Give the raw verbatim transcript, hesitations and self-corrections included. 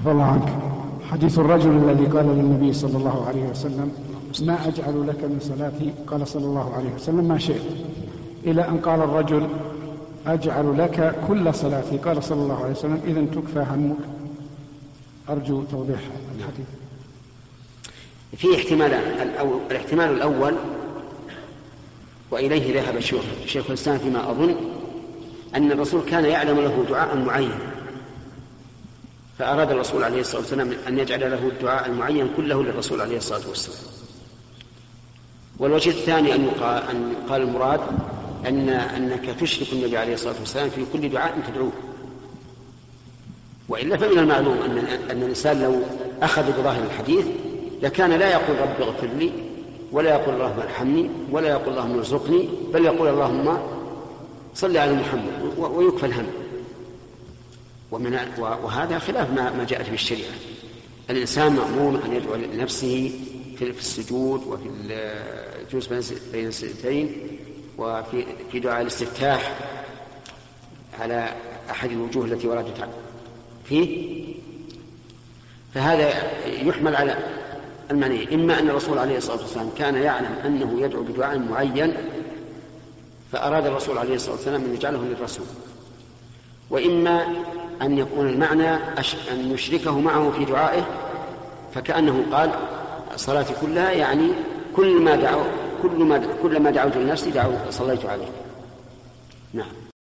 عفى الله عنك. حديث الرجل الذي قال للنبي صلى الله عليه وسلم ما أجعل لك من صلاتي؟ قال صلى الله عليه وسلم ما شئت، إلى أن قال الرجل أجعل لك كل صلاتي، قال صلى الله عليه وسلم إذن تكفى همك. أرجو توضيح الحديث. في احتمالان. الاحتمال الأول وإليه ذهب الشيخ الإسلام فيما أظن أن الرسول كان يعلم له دعاء معين، فأراد الرسول عليه الصلاة والسلام أن يجعل له الدعاء المعين كله للرسول عليه الصلاة والسلام. والوجه الثاني أن يقال, أن يقال المراد أن أنك تشرك النبي عليه الصلاة والسلام في كل دعاء تدعوه. وإلا فمن المعلوم أن, أن الإنسان لو أخذ بظاهر الحديث لكان لا يقول رب اغفر لي، ولا يقول اللهم ارحمني، ولا يقول اللهم ارزقني، بل يقول اللهم صل على محمد ويكفى الهم. ومن وهذا خلاف ما جاءت به الشريعة. الإنسان مأمور أن يدعو لنفسه في السجود وفي الجلوس بين السجدتين وفي في دعاء الاستفتاح على أحد الوجوه التي وردت فيه. فهذا يحمل على المعنى، إما أن الرسول عليه الصلاة والسلام كان يعلم أنه يدعو بدعاء معين فأراد الرسول عليه الصلاة والسلام أن يجعله للرسول، وإما أن يكون المعنى أن يشركه معه في دعائه، فكأنه قال صلاتي كلها يعني كل ما دعو كل ما كل ما دعوت لنفسي دعوت صليت عليه. نعم.